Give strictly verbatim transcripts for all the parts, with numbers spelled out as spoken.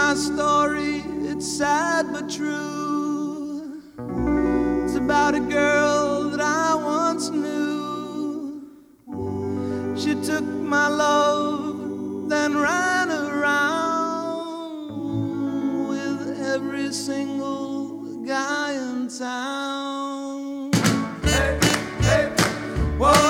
my story, it's sad but true. It's about a girl that I once knew. She took my love, then ran around with every single guy in town. Hey, hey, whoa.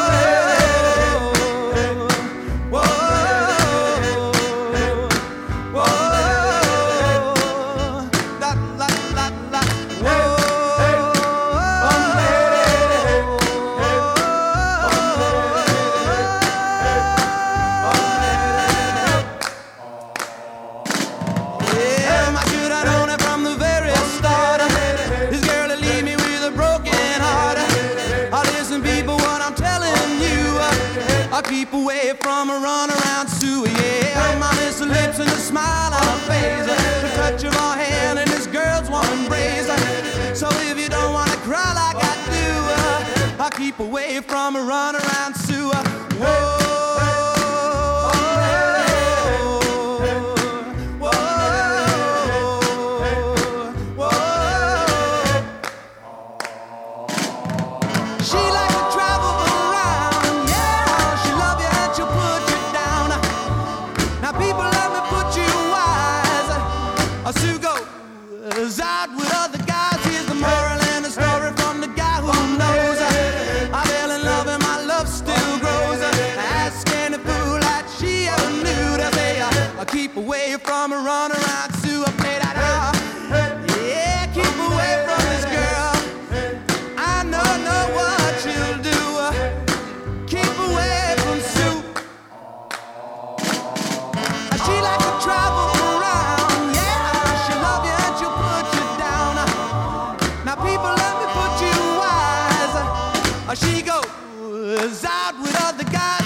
I keep away from a runaround Sue, yeah. My miss her lips and a smile on her face, the touch of her hand and this girl's warm embrace. So if you don't wanna cry like I do, I keep away from a runaround Sue. Whoa. Sue goes out with other guys. Here's the moral and the story from the guy who knows. I fell in love and my love still grows. Ask any fool that she ever knew to say I keep away from a runaround Sue. I play that out. Yeah, keep away from this girl. I know, know what she'll do. Keep away from Sue. She like to travel. She goes out with other guys.